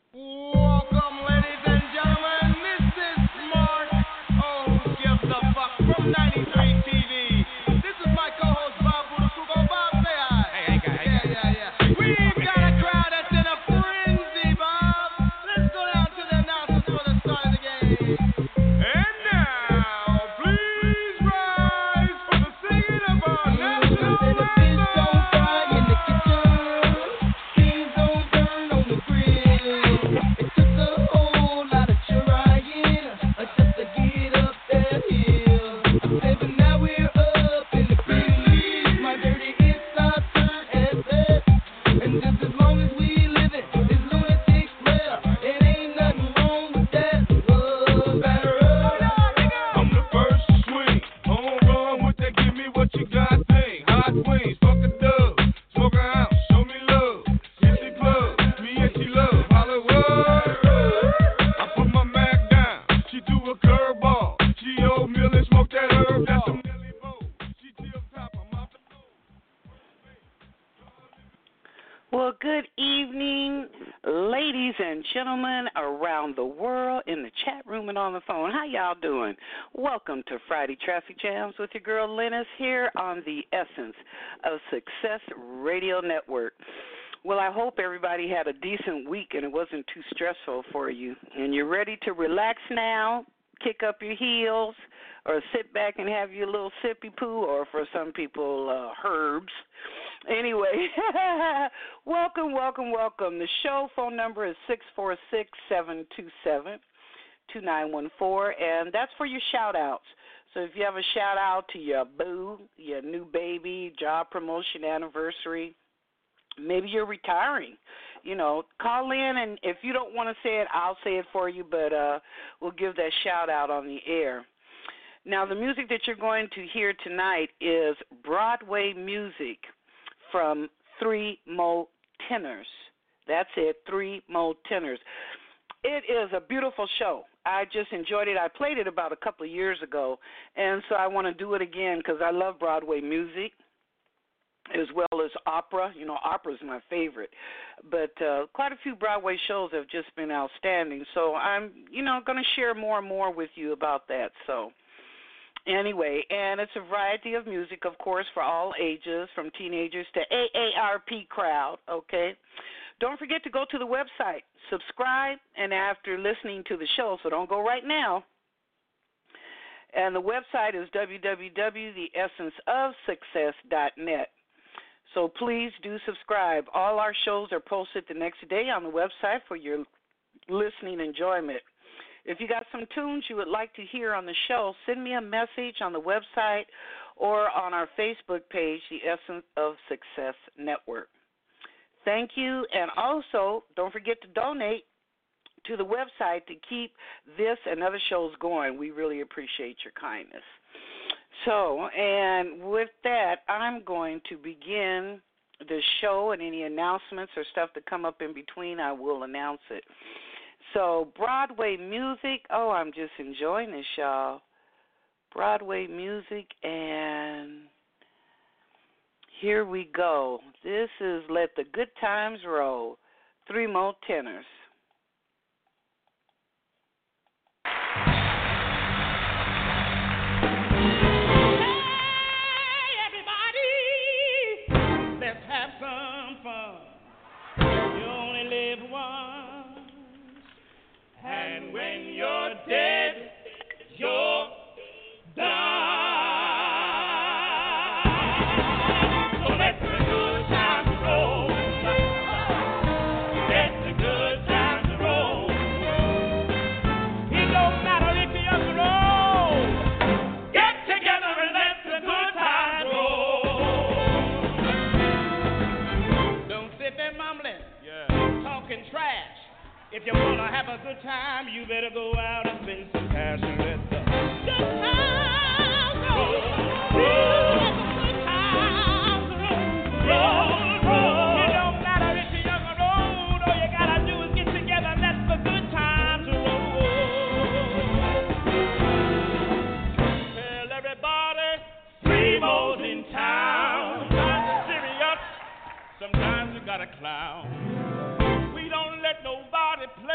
Welcome, ladies and gentlemen. This is Mark. Oh, who gives a fuck from 93 TV. This is my co-host Bob Budakugo. Bob, say hi. Hey, yeah. We've got a crowd that's in a frenzy, Bob. Let's go down to the announcers for the start of the game. And now, please rise for the singing of our national anthem. Well, good evening, ladies and gentlemen around the world in the chat room and on the phone. How y'all doing? Welcome to Friday Traffic Jams with your girl Linus here on the Essence of Success Radio Network. Well, I hope everybody had a decent week and it wasn't too stressful for you. And you're ready to relax now, kick up your heels, or sit back and have your little sippy poo, or for some people, herbs. Anyway, welcome. The show phone number is 646-727-2914, and that's for your shout-outs. So if you have a shout-out to your boo, your new baby, job promotion anniversary, maybe you're retiring, call in, and if you don't want to say it, I'll say it for you, but we'll give that shout-out on the air. Now, the music that you're going to hear tonight is Broadway music from Three Mo Tenors. That's it, Three Mo Tenors. It is a beautiful show. I just enjoyed it. I played it about a couple of years ago, and so I want to do it again because I love Broadway music as well as opera. Opera is my favorite. But quite a few Broadway shows have just been outstanding. So I'm, going to share more and more with you about that. So anyway, and it's a variety of music, of course, for all ages, from teenagers to AARP crowd, okay? Don't forget to go to the website, subscribe, and after listening to the show, so don't go right now. And the website is www.theessenceofsuccess.net. So please do subscribe. All our shows are posted the next day on the website for your listening enjoyment. If you got some tunes you would like to hear on the show, send me a message on the website or on our Facebook page, The Essence of Success Network. Thank you, and also don't forget to donate to the website to keep this and other shows going. We really appreciate your kindness. So, and with that, I'm going to begin the show, and any announcements or stuff that come up in between, I will announce it. So, Broadway music, I'm just enjoying this, y'all. Broadway music, and here we go. This is Let the Good Times Roll, Three Mo Tenors. And when you're dead, you're done. So let the good times roll. Let the good times roll. It don't matter if you're old. Get together and let the good times roll. Don't sit there mumbling, talking trash. If you want to have a good time, you better go out and spend some cash and let the good times roll. Let the good times roll. It don't matter if you're young or old. All you got to do is get together and let the good times roll. Tell everybody, Three Mo's in town. Sometimes it's serious, sometimes you got to clown. We don't let nobody play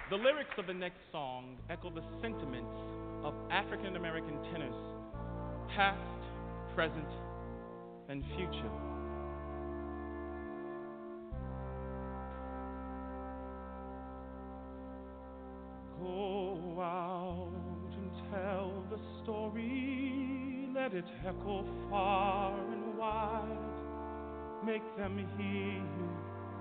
The lyrics of the next song echo the sentiments of African American tenors, past, present, and future. Go out and tell the story, let it echo far and wide, make them hear you,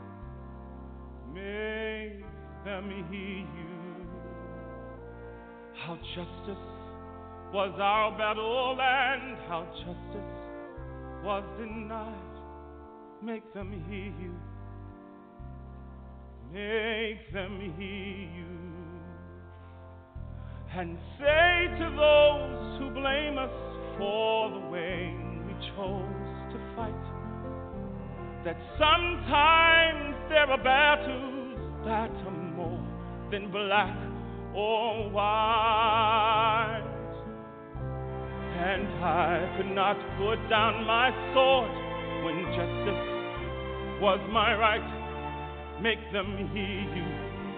make them hear you, how justice was our battle and how justice was denied, make them hear you, make them hear you. And say to those who blame us for the way we chose to fight, that sometimes there are battles that are more than black or white. And I could not put down my sword when justice was my right. Make them hear you.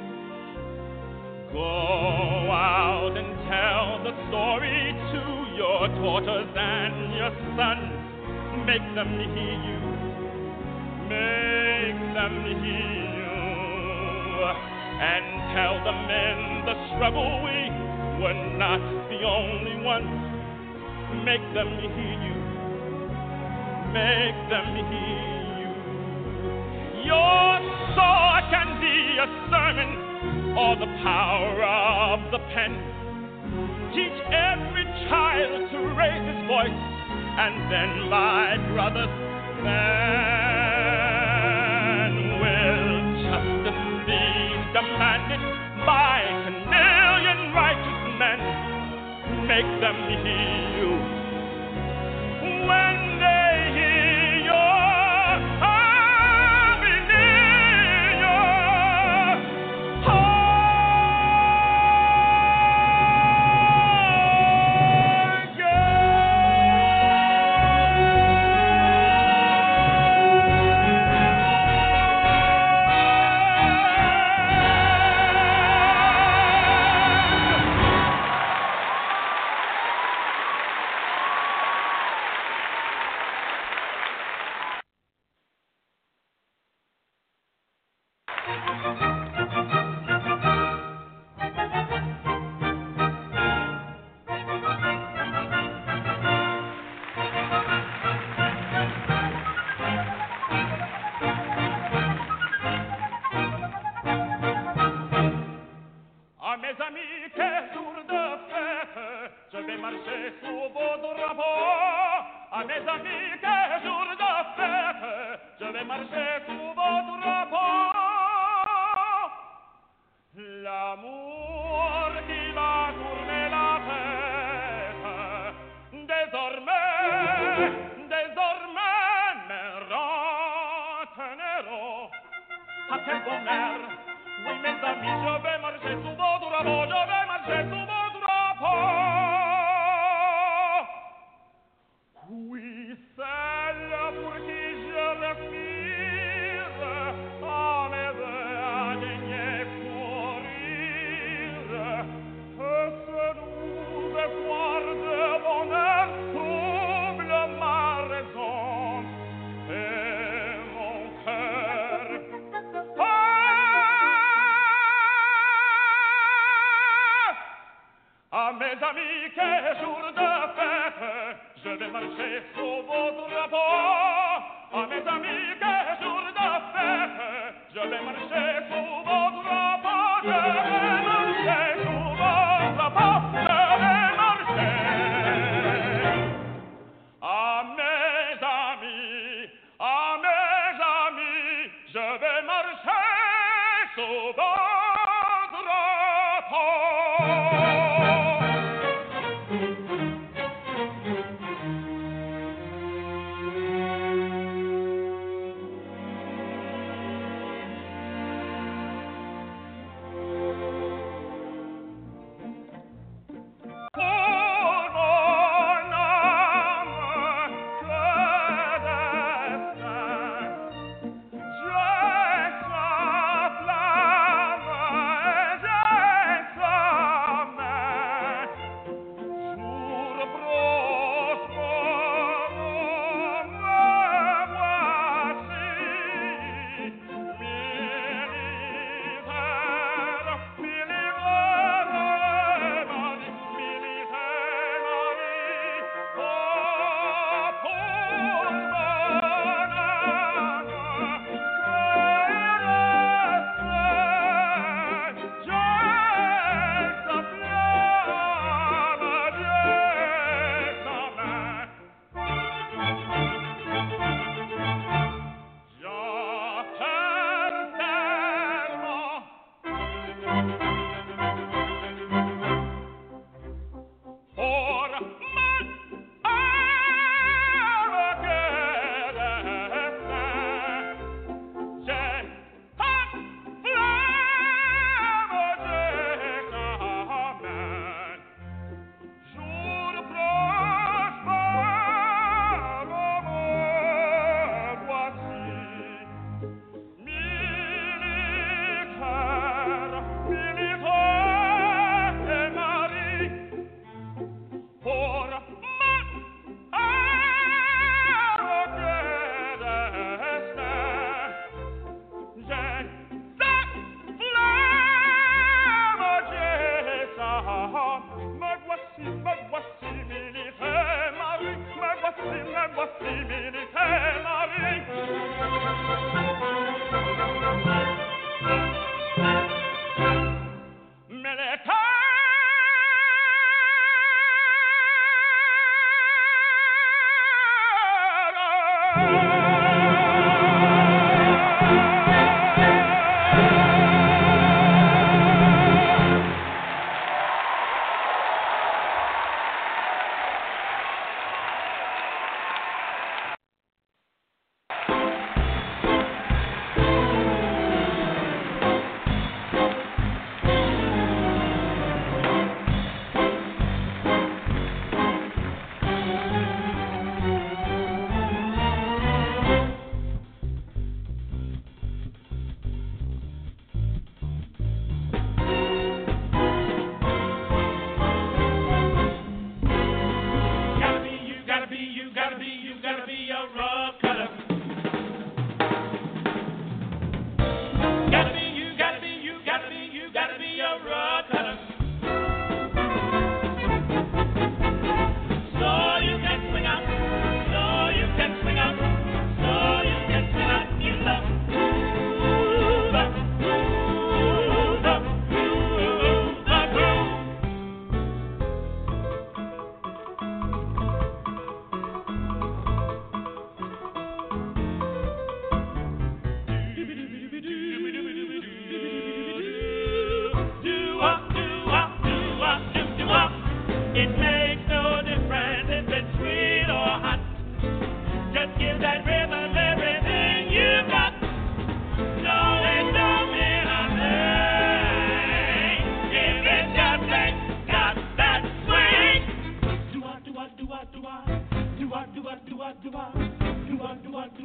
Go out and tell the story to your daughters and your sons. Make them hear you. Make them hear you. And tell the men the struggle we were not the only ones. Make them hear you. Make them hear you. Your sword can be a sermon or the power of the pen. Teach every child to raise his voice, and then, my brothers, then will justice be demanded by a million righteous men. Make them hear you when they hear your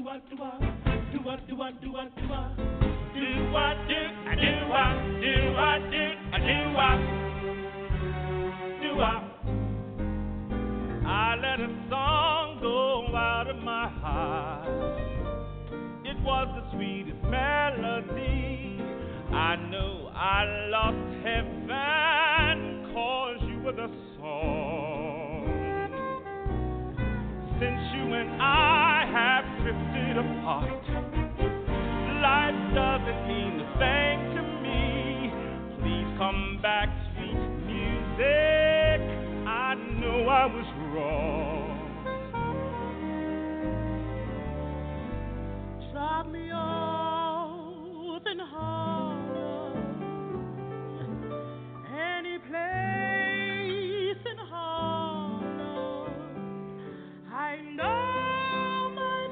I let a song go out of my heart. It was the sweetest melody. I know I lost heaven 'cause you were the song. Since you and I have drifted apart, life doesn't mean a thing to me. Please come back, sweet music. I know I was wrong. Drop me off in Harlem, any place in Harlem. I know my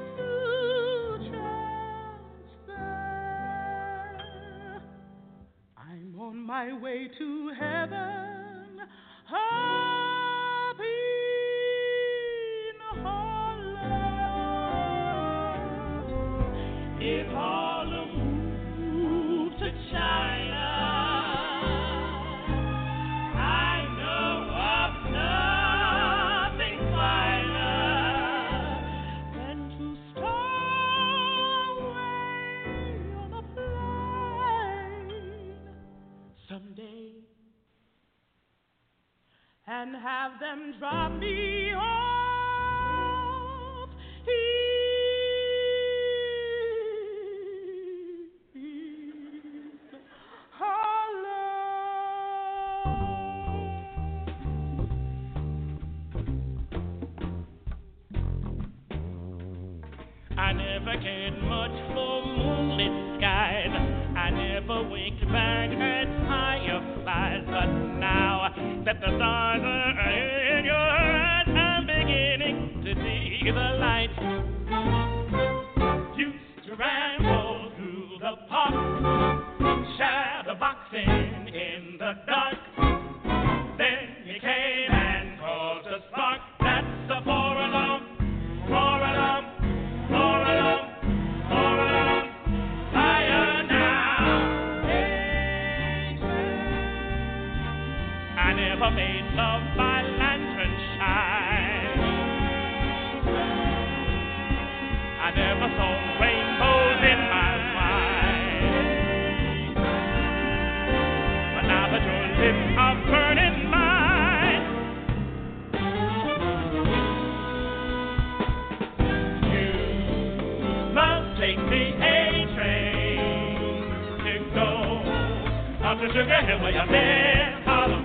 future's there. I'm on my way to heaven, happy in Harlem. If Harlem moved to China, I know of nothing finer than to stow away on a plane someday and have them drop me off in Harlem. I never cared much for moonlit skies. I never winked back at fireflies. But now that the stars are in your eyes, I'm beginning to see the light. Used to ramble through the park, shadow boxing in the dark. Then you came and caused a spark. That's a four alarm, four alarm. Never made love by lantern shine. I never saw rainbows in my wine. But now that your lips are burning mine, you must take the A train to go up to Sugar Hill where you're there, Harlem.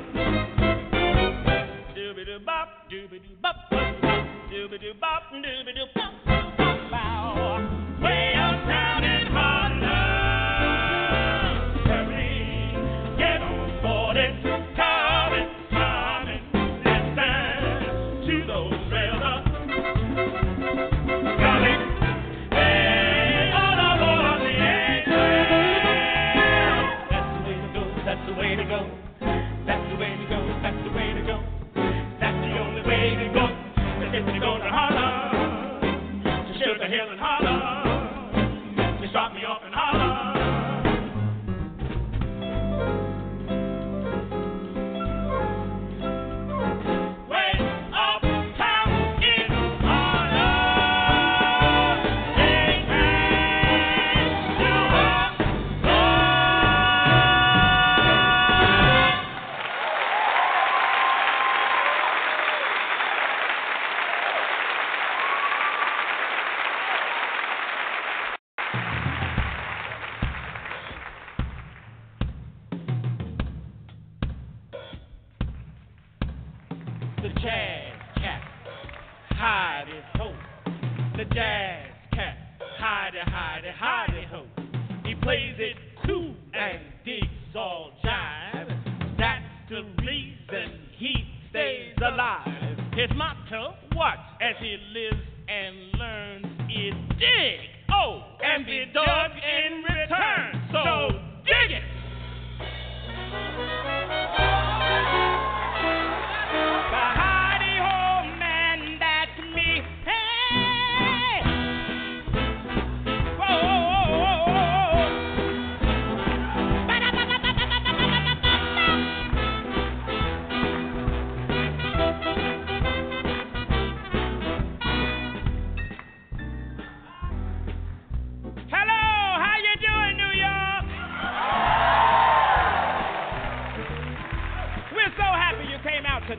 Bop, doobie-doo, bop, doobie-doo, bop, doobie-doo, bop, bow. Way uptown in Harlem, hurry, get on board it, coming, listen to those rails coming. Hey, all aboard on the A-train. That's the way to go, that's the way to go, that's the way to go, that's the way to go. Way to go, if you go to Harlem, to Sugar Hill and Harlem, just drop me off in Harlem. Way uptown in Harlem, they came to the jazz cat, hidey ho. The jazz cat, hidey ho. He plays it cool and digs all jive. That's the reason he stays alive. His motto, what? As he lives and learns is dig. Oh, and be dug in return. So dig it. Hidey ho man, that's me. Hey.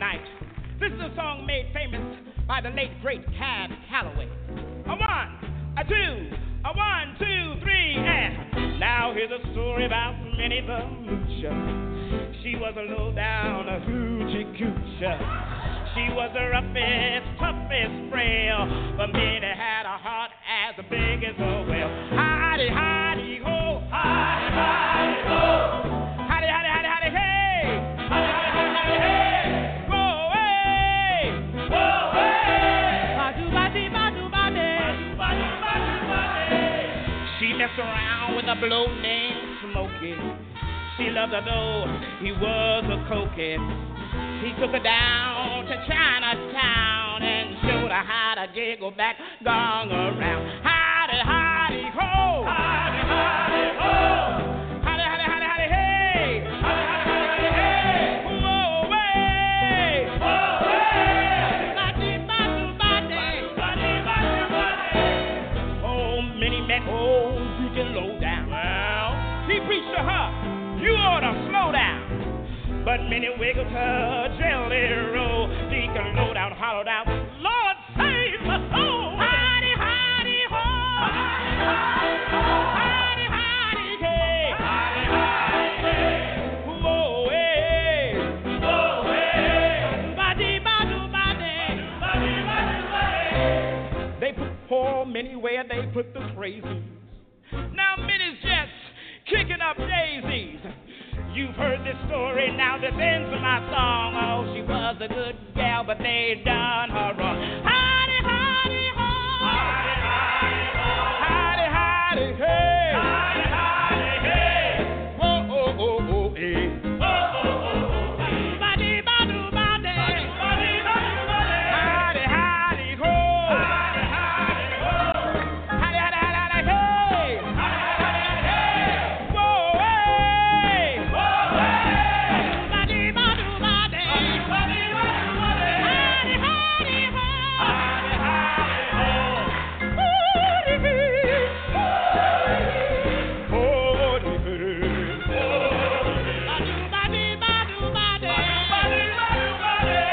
tonight. This is a song made famous by the late, great Cab Calloway. A one, a two, a 1, 2, 3, and now here's a story about Minnie the Moocher. She was a low down, a hoochie coocher. She was the roughest, toughest frail, but Minnie had a heart as big as a whale. Hidey, hidey, ho, hidey, hidey, ho, hidey, hidey, hidey, hidey, hey, hidey, hidey, hidey, hidey, hey, go away, go away, badu, badi, badu, badi, badu, badu, badi. She messed around with a bloke named Smokey. She loved her though he was a cokey. He took her down to Chinatown and showed her how to jiggle back, gong around. Hidey, hidey, ho! Hidey, hidey, ho! Hidey, hidey, hidey, hidey, hey! Hidey, hidey, hidey, hey! Whoa, way! Whoa, way! Badi, badu, badi! Badi, badu, badi! Oh, Minnie met old Deacon Lowdown. Well, he preached to her, you ought to slow down. But Minnie wiggled her jelly roll. Deacon Lowdown hollowed out, Lord save my soul. Hidey, hidey, ho. Hidey, hidey, ho. Hidey, hidey, hey. Hidey, hidey, hey. Whoa, hey. Whoa, hey. Badi, badu, badi. Badi, badu, badi. They put poor Minnie where they put the crazies. Now Minnie's just kicking up daisies. You've heard this story, now this ends my song. Oh, she was a good gal, but they done her wrong. Hidey, hidey, ho! Hidey, hidey, ho! Hidey, hidey, hey! Hidey, hidey, hey! Whoa, oh, oh, oh, eh! Whoa, oh, oh, oh, eh! Badi, badu, badi! Badi, badu, badi! Hidey, hidey, ho! Hidey, hidey, ho! Hidey, hidey, hidey, hidey, hey! Hidey, hidey, hidey, hey! Whoa, hey! Badi, badu, badi. Badi, badu, badi. Hidey, hidey, ho. Hidey, hidey, ho. Badu, badi, badu, badi. Badi, badu, badi.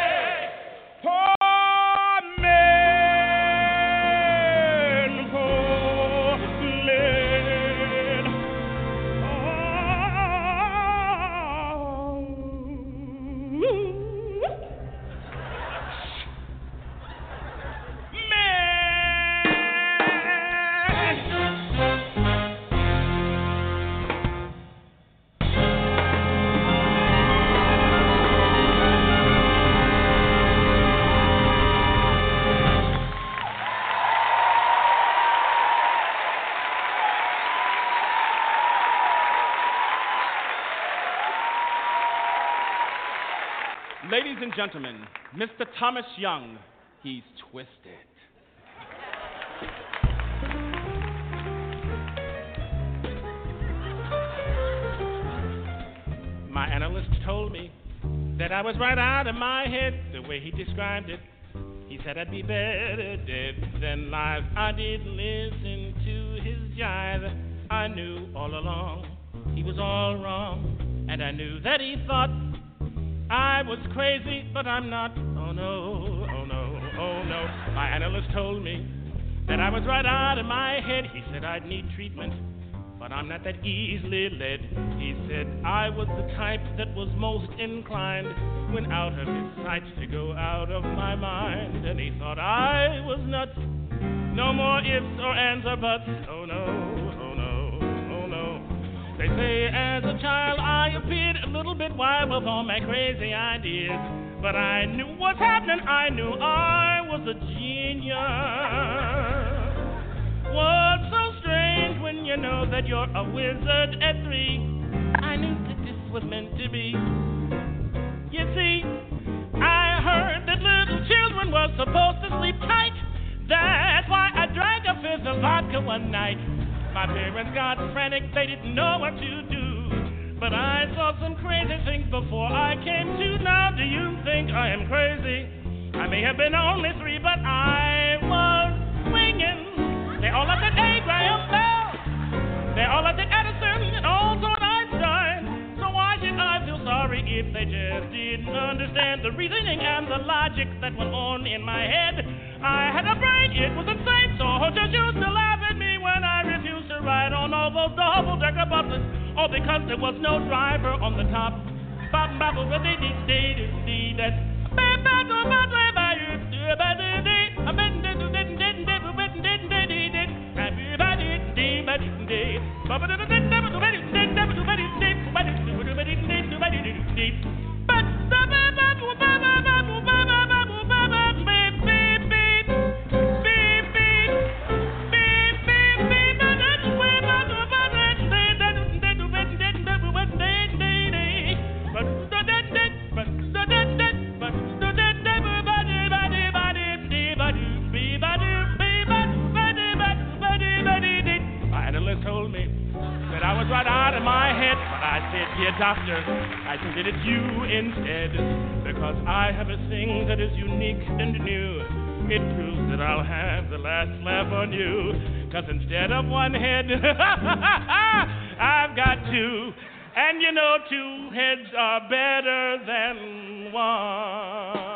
Poor men, poor men. Ladies and gentlemen, Mr. Thomas Young, he's twisted. My analyst told me that I was right out of my head the way he described it. He said I'd be better dead than alive. I didn't listen to his jive. I knew all along he was all wrong, and I knew that he thought I was crazy, but I'm not. Oh no, oh no, oh no. My analyst told me that I was right out of my head. He said I'd need treatment, but I'm not that easily led. He said I was the type that was most inclined, when out of his sight, to go out of my mind. And he thought I was nuts. No more ifs or ands or buts. Oh no, oh no, oh no. They say as a child I appeared a little bit wild with all my crazy ideas, but I knew what's happening. I knew I was a genius. What's so strange when you know that you're a wizard at 3? I knew that this was meant to be. You see, I heard that little children were supposed to sleep tight. That's why I drank a fifth of vodka one night. My parents got frantic, they didn't know what to do. But I saw some crazy things before I came to. Now do you think I am crazy? I may have been only 3, but I was swinging. They all loved the A. Graham Bell. They all loved the Edison and also Einstein. So why should I feel sorry if they just didn't understand the the reasoning and the logic that went on in my head. I had a brain, it was insane, so just used to laugh at me when I refused to ride on all those double-decker buses, all because there was no driver on the top. Told me that I was right out of my head, but I said, dear doctor, I think that it's you instead, because I have a thing that is unique and new. It proves that I'll have the last laugh on you, because instead of one head, I've got two, and you know 2 heads are better than one.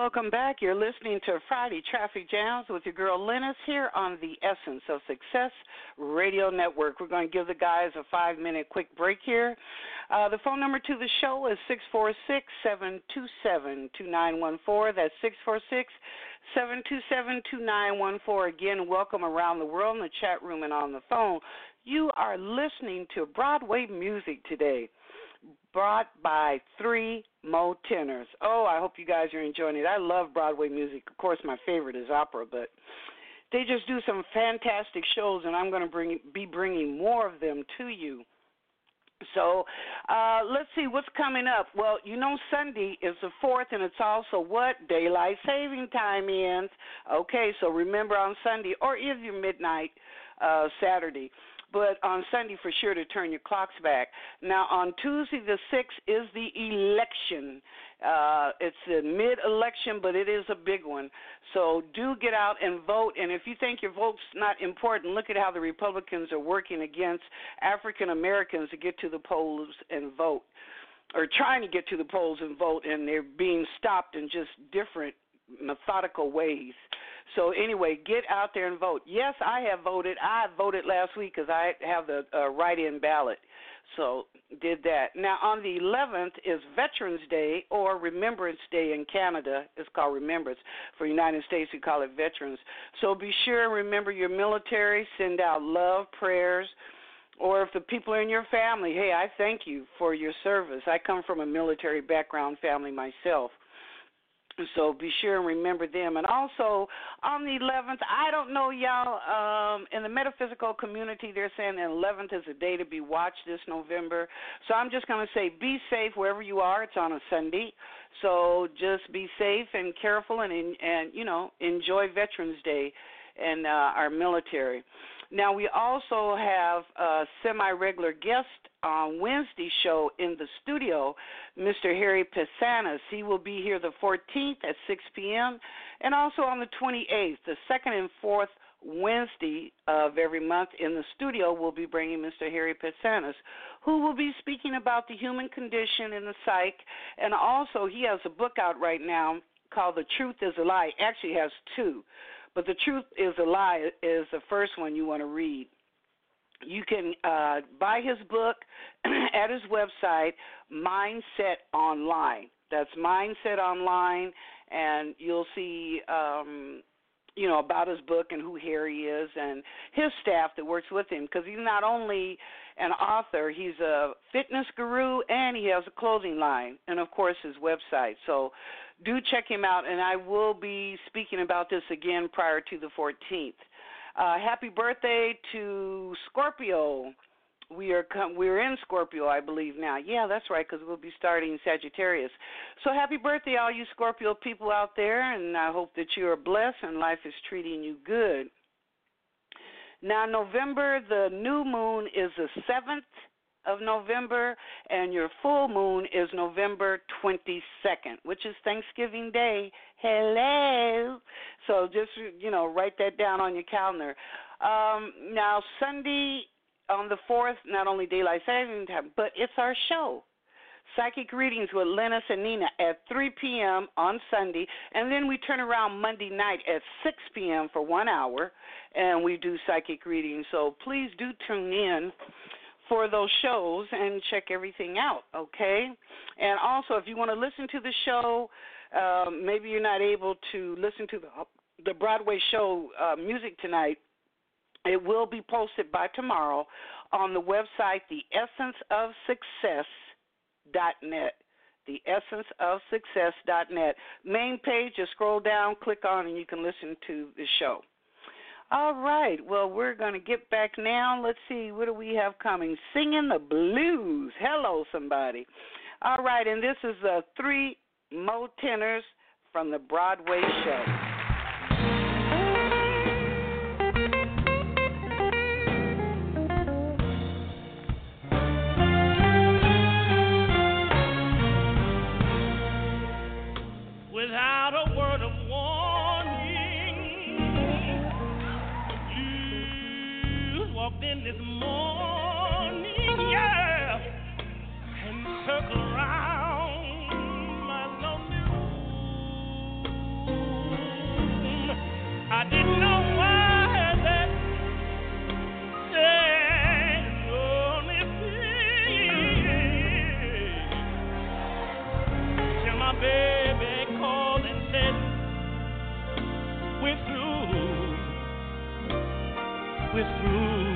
welcome back. You're listening to Friday Traffic Jams with your girl Linus here on the Essence of Success Radio Network. We're going to give the guys a 5-minute quick break here. The phone number to the show is 646-727-2914. That's 646-727-2914. Again, welcome around the world in the chat room and on the phone. You are listening to Broadway music today, brought by 3 Mo Tenors. Oh, I hope you guys are enjoying it. I love Broadway music. Of course, my favorite is opera, but they just do some fantastic shows, and I'm going to be bringing more of them to you. So let's see what's coming up. Well, you know Sunday is the 4th, and it's also what? Daylight saving time ends. Okay, so remember on Sunday, or either midnight Saturday, but on Sunday for sure to turn your clocks back. Now, on Tuesday the 6th is the election. It's a mid-election, but it is a big one. So do get out and vote. And if you think your vote's not important, look at how the Republicans are working against African Americans to get to the polls and vote, or trying to get to the polls and vote, and they're being stopped in just different methodical ways. So anyway, get out there and vote. Yes, I have voted. I voted last week because I have the write-in ballot. So did that. Now, on the 11th is Veterans Day, or Remembrance Day in Canada. It's called Remembrance. For the United States, we call it Veterans. So be sure and remember your military. Send out love, prayers. Or if the people are in your family, hey, I thank you for your service. I come from a military background family myself. So be sure and remember them. And also, on the 11th, I don't know, y'all, in the metaphysical community, they're saying the 11th is a day to be watched this November. So I'm just going to say be safe wherever you are. It's on a Sunday. So just be safe and careful and you know, enjoy Veterans Day and our military. Now, we also have a semi-regular guest on Wednesday's show in the studio, Mr. Harry Pesanas. He will be here the 14th at 6 p.m. and also on the 28th, the second and fourth Wednesday of every month in the studio, we'll be bringing Mr. Harry Pesanas, who will be speaking about the human condition and the psyche. And also, he has a book out right now called The Truth is a Lie. Actually, he has 2. But The Truth is a Lie is the first one you want to read. You can buy his book at his website, Mindset Online. That's Mindset Online, and you'll see, you know, about his book and who Harry is and his staff that works with him, because he's not only an author, he's a fitness guru, and he has a clothing line, and, of course, his website. So do check him out, and I will be speaking about this again prior to the 14th. Happy birthday to Scorpio. We're in Scorpio, I believe, now. Yeah, that's right, because we'll be starting Sagittarius. So happy birthday, all you Scorpio people out there, and I hope that you are blessed and life is treating you good. Now, November, the new moon is the 7th of November, and your full moon is November 22nd, which is Thanksgiving Day. Hello. So just, you know, write that down on your calendar. Now, Sunday on the 4th, not only daylight saving time, but it's our show, Psychic Readings with Linus and Nina at 3 p.m. on Sunday, and then we turn around Monday night at 6 p.m. for 1 hour, and we do Psychic Readings. So please do tune in for those shows and check everything out, okay? And also, if you want to listen to the show, maybe you're not able to listen to the Broadway show music tonight, it will be posted by tomorrow on the website, theessenceofsuccess.net. Theessenceofsuccess.net. Main page, just scroll down, click on, and you can listen to the show. All right. Well, we're going to get back now. Let's see. What do we have coming? Singing the Blues. Hello, somebody. All right. And this is 3 Mo Tenors from the Broadway show. Without a word of warning, you walked in this morning, yeah, and circled around my lonely room. we're through. We're through.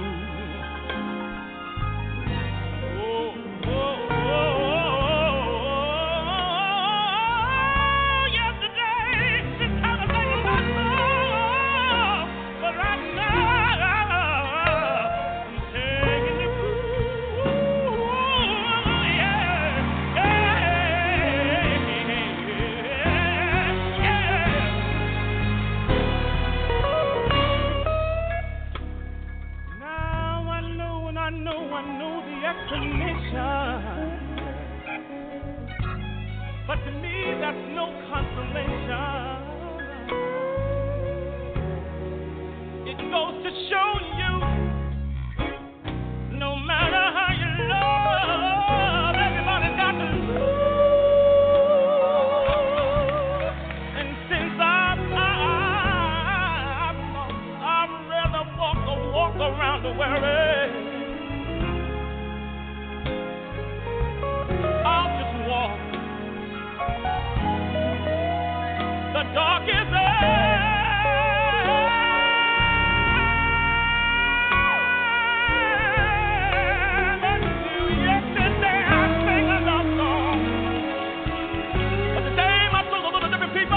But to me, that's no consolation. It goes to show you, no matter how you love, everybody's got to lose. And since I'd rather walk around the world. Dark is yesterday I sang a love song, but today my soul's a little different, people.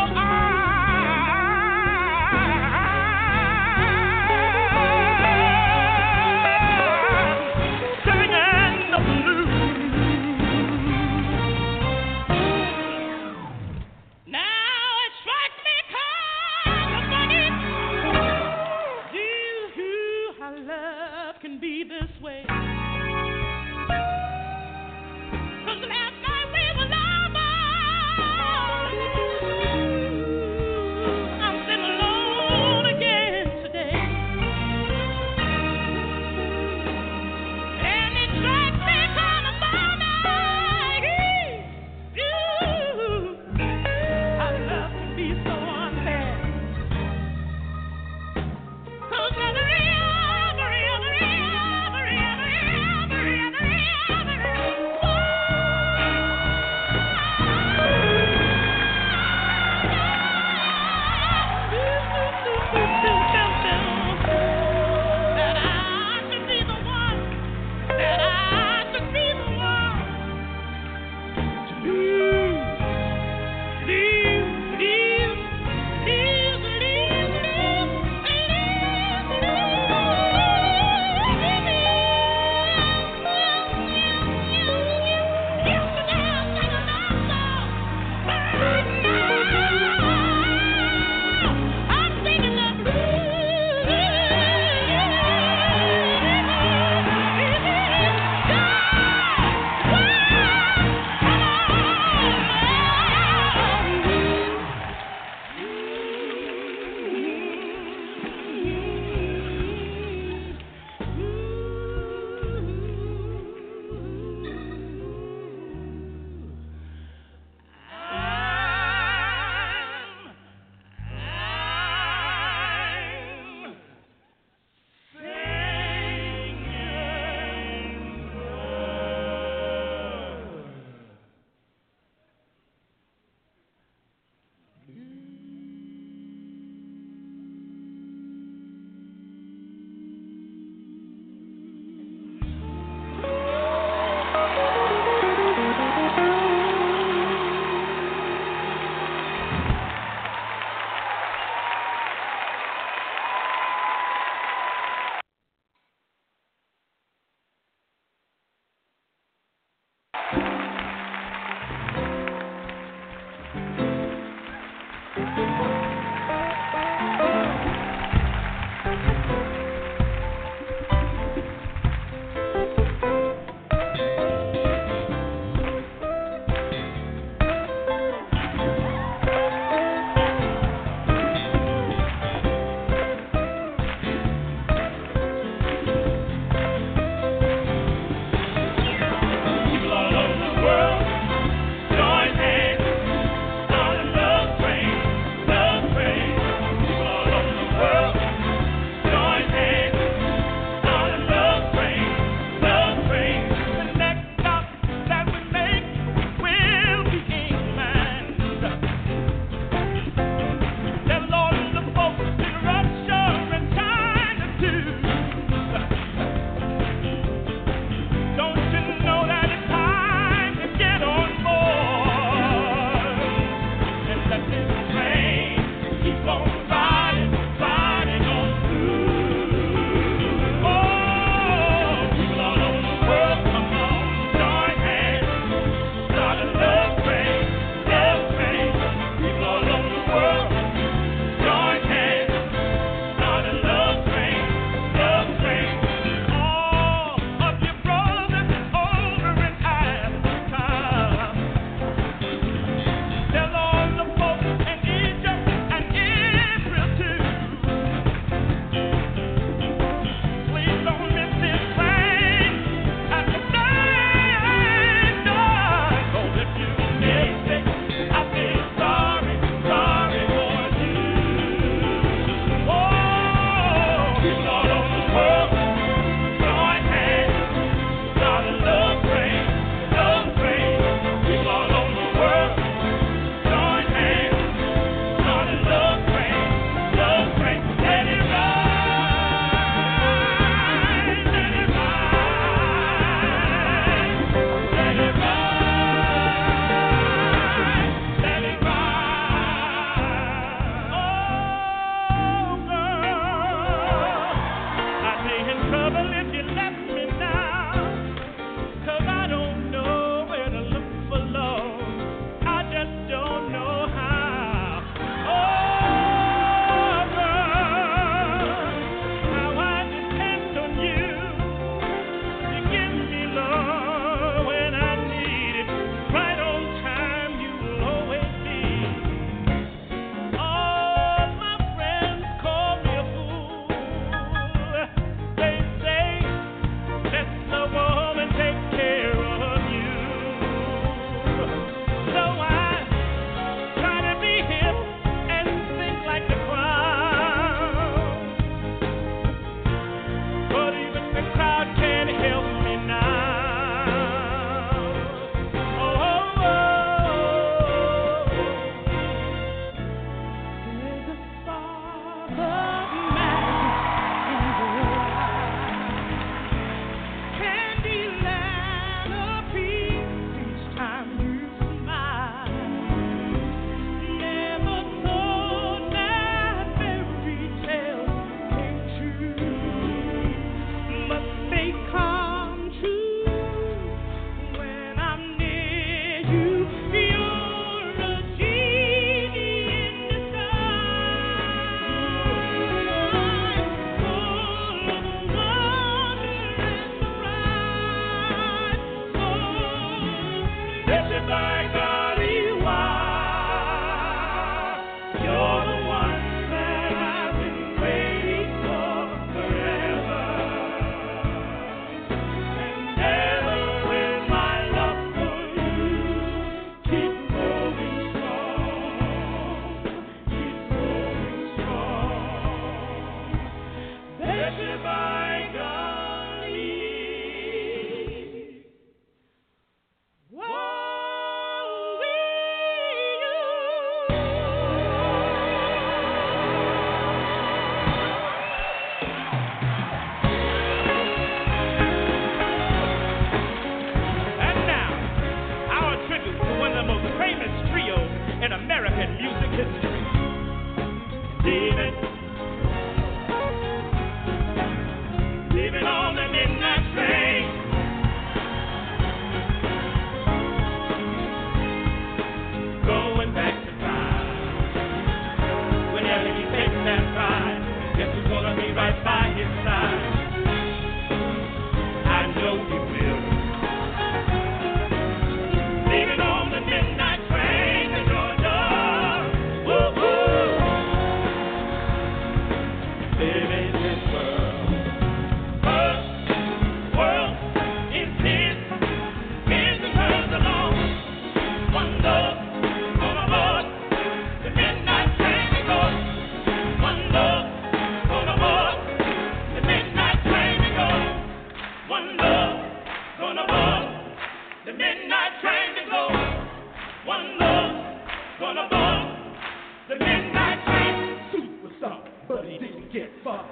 get fucked.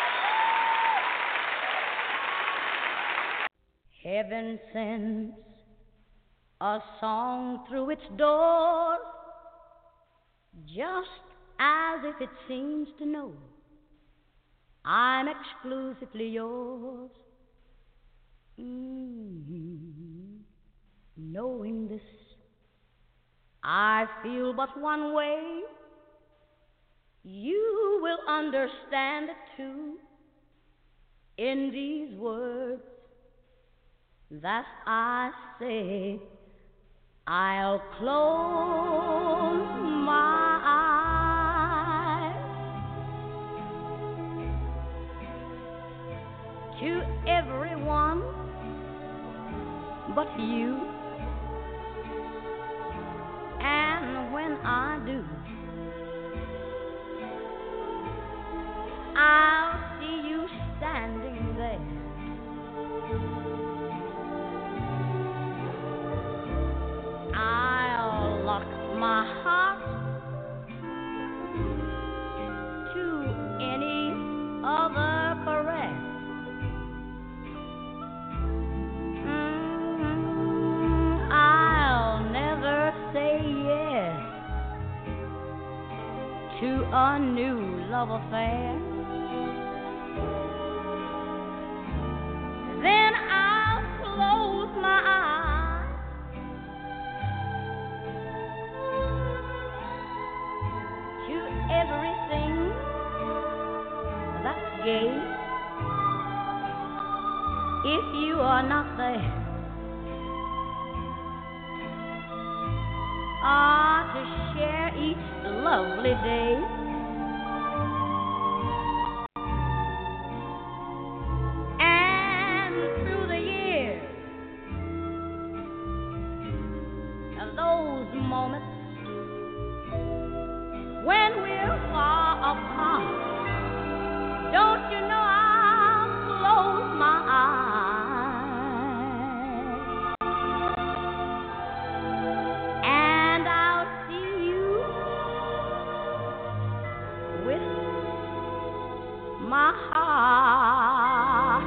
Heaven sends a song through its door, just as if it seems to know I'm exclusively yours. Knowing this, I feel but one way. You will understand it too in these words that I say. I'll close my eyes to everyone but you, and when I do, I'll see you standing there. I'll lock my heart to any other caress. I'll never say yes to a new love affair. Then I'll close my eyes to everything that's gay. If you are not there, to share each lovely day. And through the years, those moments when we're far apart, don't you know I'll close my eyes and I'll see you with my heart.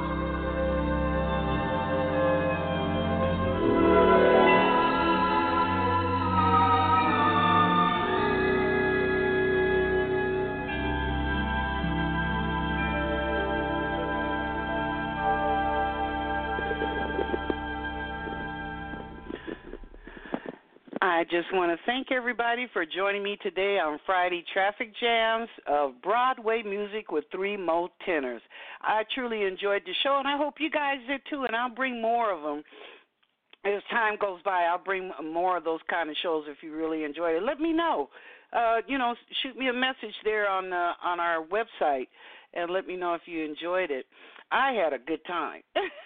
I just want to thank everybody for joining me today on Friday Traffic Jams of Broadway music with three Mo tenors. I truly enjoyed the show, and I hope you guys did too, and I'll bring more of them. As time goes by, I'll bring more of those kind of shows if you really enjoyed it. Let me know. Shoot me a message there on our website and let me know if you enjoyed it. I had a good time.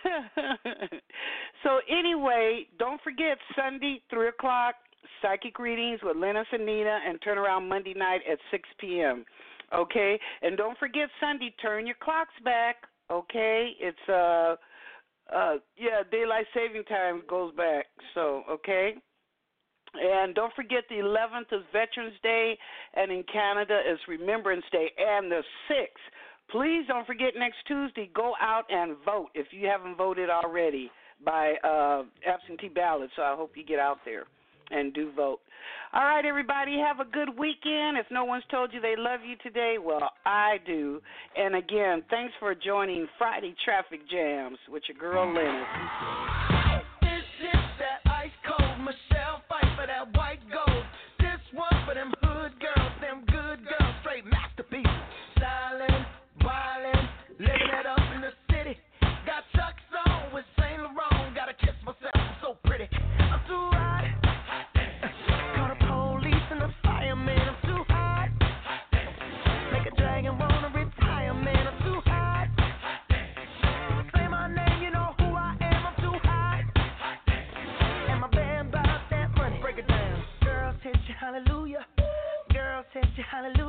So anyway, don't forget Sunday, 3 o'clock, Psychic Readings with Lennis and Nina, and turn around Monday night at 6 p.m., okay? And don't forget Sunday, turn your clocks back, okay? It's, daylight saving time goes back, so, okay? And don't forget the 11th is Veterans Day, and in Canada is Remembrance Day, and the 6th. Please don't forget next Tuesday, go out and vote if you haven't voted already by absentee ballot, so I hope you get out there and do vote. All right, everybody, have a good weekend. If no one's told you they love you today, well, I do. And again, thanks for joining Friday Traffic Jams with your girl, Lennis. This is that ice cold Michelle fight for that white gold. This one for them hood girls, them good girls, straight masterpieces. Stylin', wildin', living it up in the city. Got Chuck's on with Saint Laurent. Gotta kiss myself, I'm so pretty. I'm too hot. Call the police and the fireman. I'm too hot. Make a dragon wanna retire, man. I'm too hot. Say my name, you know who I am. I'm too hot. And my band bout that money. Break it down. Girls hit you, hallelujah. Girls hit you, hallelujah.